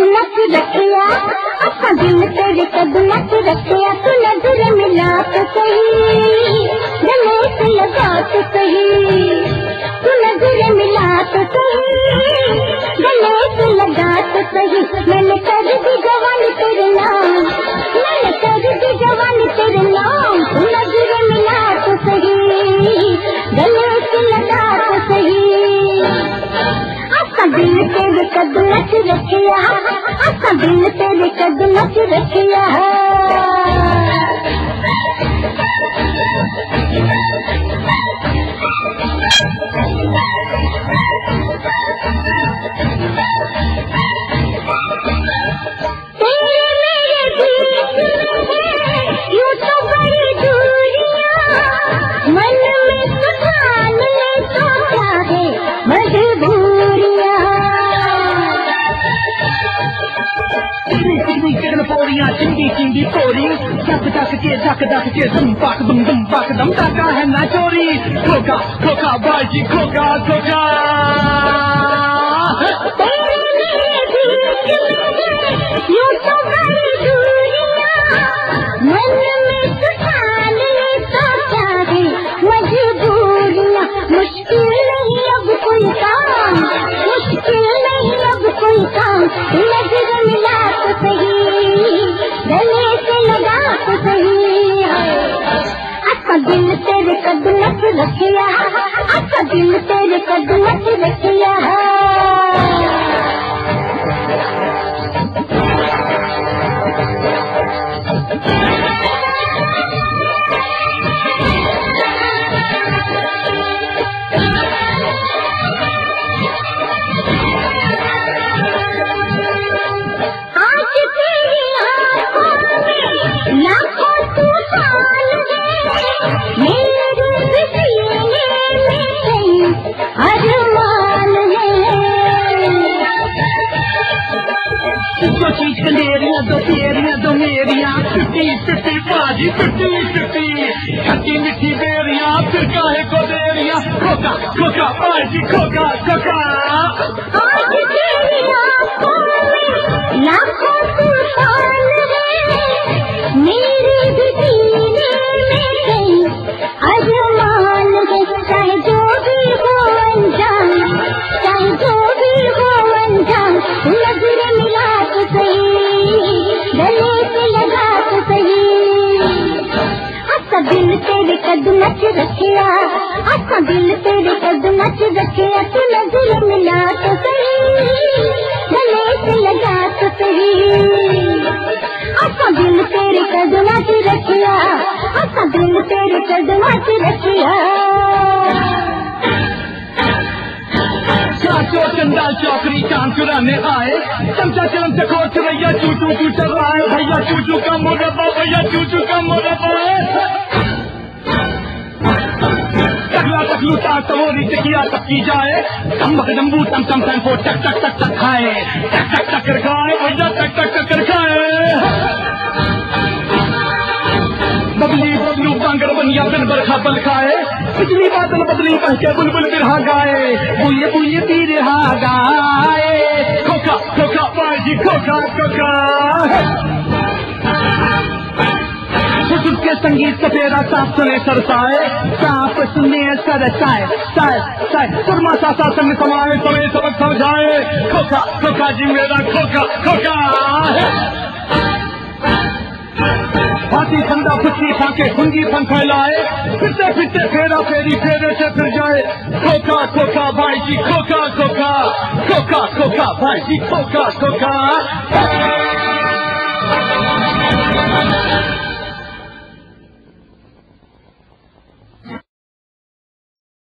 कदमत रखिया, अपना दिल तेरे कदमत रखिया। तू नजर मिला तो सही, गले से लगा तो सही, तू नजर मिला तो सही, गले से लगा तो सही। मैंने कर दी जवानी तेरे नाम, मैंने कर दी जवानी तेरे नाम। तू नजर मिला तो सही, गले से लगा तो सही। अपना दिल तेरे कदमत रखिया, अपना दिल तेरे कदमत रखिया। चिंदी चिंदी पोरी झक झक के दम पाक दम टाका है ना चोरी। खोका खोका बाजी खोका खोका, मन में सुठान ले तो चाहे मजबूरियाँ। मुश्किल नहीं अब कोई काम, मुश्किल नहीं अब कोई काम। नजर मिला तो सही, गले से लगा तो सही। अपना दिल तेरे कदमत रखिया, अपना दिल तेरे कदमत रखिया। चीज कनेरियां दो तेरियां दो मेरियां, टुटी टुटी बाजी टुटी टुटी, खट्टी मिठी बेरियां फिर काहे को देरियां। खोका खोका बाजी खोका खोका, लाखों तूफान है मेरे भी सीने में कहीं अरमान है। चाहे जो भी हो अंजाम, चाहे जो भी हो अंजाम। नजर मिला तो सही, गले से लगा तो सही। अपना दिल तेरे कदमत रखिया, अपना दिल तेरे कदमत रखिया। तू नजर मिला तो सही, गले से लगा तो सही। अपना दिल तेरे कदमत रखिया, अपना दिल तेरे कदमत रखिया। चाचो चंदा चौकरी चांद चुराने आए, चमचा चलम चको चुरैया चूचू चू चल रहा है। भैया चूचू का मुरब्बा, भैया चूचू का मुरब्बा। टकला टकलू तार सवोरी टिकिया टपकी जाए, दम्बक दम्बू टम टम टम टक टक टक टक खाए, टक टक टक कर खाए भैया टक टक टक कर खाए। बबली बबलू बांगर बनिया बिन बरखा बल खाए, बिजली बादल बदली बह के बुलबुल बिरहा गाए, बुए बुए पी रहा गाए। खोका खोका बाजी खोका खोका, के संगीत सफेरा सांप सुने सरसाए, सांप सुने सरसाए साए साए। सुरमा सा संग समाए समय सबक समझाए। खोका खोका जी मेरा खोका खोका, हाथी फंदा फुटकी फांके खुंगी फन फैलाए, फिरते फिरते फेरा फेरी फेरे से फिर जाए। खोका खोका भाई जी खोका खोका, खोका खोका भाई जी खोका खोका।